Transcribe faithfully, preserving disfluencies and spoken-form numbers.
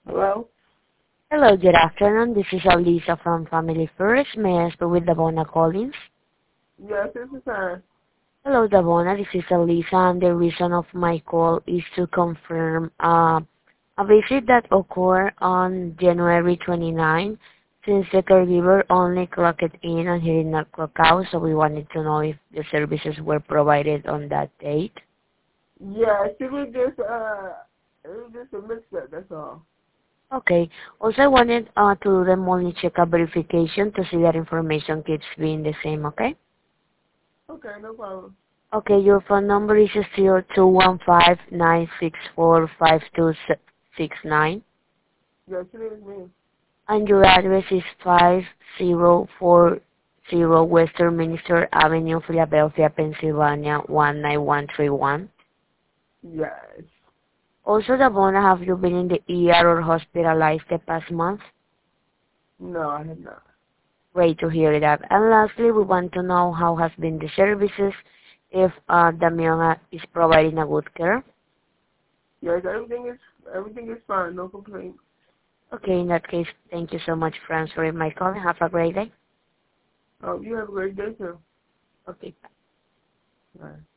Hello? Hello, good afternoon. This is Alisa from Family First. May I speak with Davona Collins? Yes, this is her. Hello, Davona. This is Alisa, and the reason of my call is to confirm uh, a visit that occurred on January twenty-ninth. Since the caregiver only clocked in and he did not clock out, so we wanted to know if the services were provided on that date. Yeah, she was just, uh, it was just a mix-up, that's all. Okay. Also, I wanted uh, to do the monthly checkup verification to see that information keeps being the same, okay? Okay, no problem. Okay, your phone number is still two one five nine six four five two six nine, Yes, it is me. and your address is five zero four zero Westminster Avenue, Philadelphia, Pennsylvania one nine one three one. Yes. Also, Davona, have you been in the E R or hospitalized the past month? No, I have not. Great to hear that. And lastly, we want to know how has been the services, if uh, Damiana is providing a good care. Yes, everything is, everything is fine, no complaints. Okay, in that case, thank you so much for answering my call. Have a great day. Oh, you have a great day, too. Okay. Bye.